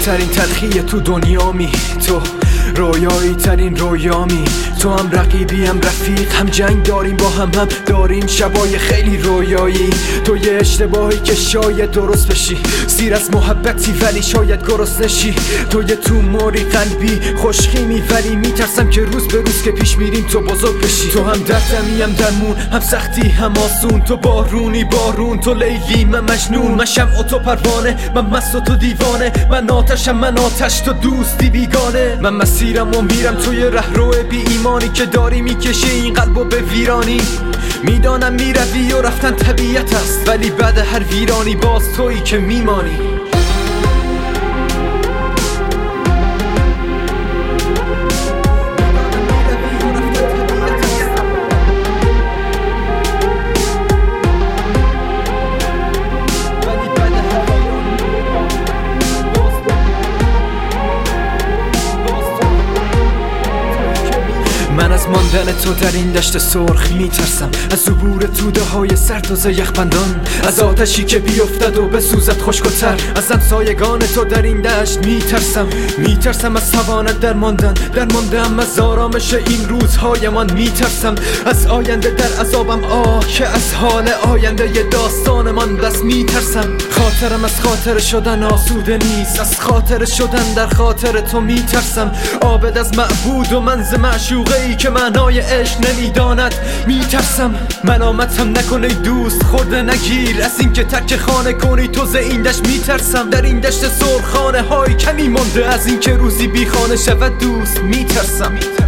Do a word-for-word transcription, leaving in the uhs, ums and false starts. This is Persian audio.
بزرگترین تلخی تو دنیامی، تو رویایی ترین رویامی. تو هم رقیبی هم رفیق، هم جنگ داریم با هم، هم داریم شبای خیلی رویایی. تو یه اشتباهی که شاید درست بشی، سیر از محبتی ولی شاید گرست نشی. تو یه توموری قلبی خوشخیمی ولی میترسم که روز به روز که پیش میریم تو بزرگ بشی. تو هم دردمی هم درمون، هم سختی هم آسون. تو بارونی بارون، تو لیلی من مجنون. من شمع و تو پروانه، من مست و تو دیوانه. من آتشم من آتش، تو دوستی بیگانه. من مسیرم و میرم توی رهرو بی ایمانی که داری میکشی این قلبو به ویرانی. میدانم میروی و رفتن طبیعت است، ولی بعد هر ویرانی باز تویی که میمانی. من از ماندن تو در این دشت سرخ میترسم، از عبور توده های سرتاز یخبندان، از آتشی که بیفتد و بسوزد خشک و تر. از همسایگان تو در این دشت میترسم، میترسم از توانت در ماندن، در ماندم از آرامش این روزهای من میترسم. از آینده در عذابم آه که از حال آینده ی داستان من دست میترسم. خاطرم از خاطر شدن آسوده نیست، از خاطر شدن در خاطر تو میترسم. عابد از معبود و من ز معشوقه ای که معنای عشق نمیداند میترسم. ملامتم نکنه دوست خورده نگیر، از این که ترک خانه کنی تو ز این دشت میترسم. در این دشت سرخانه های کمی مانده، از این که روزی بی خانه شود دوست میترسم.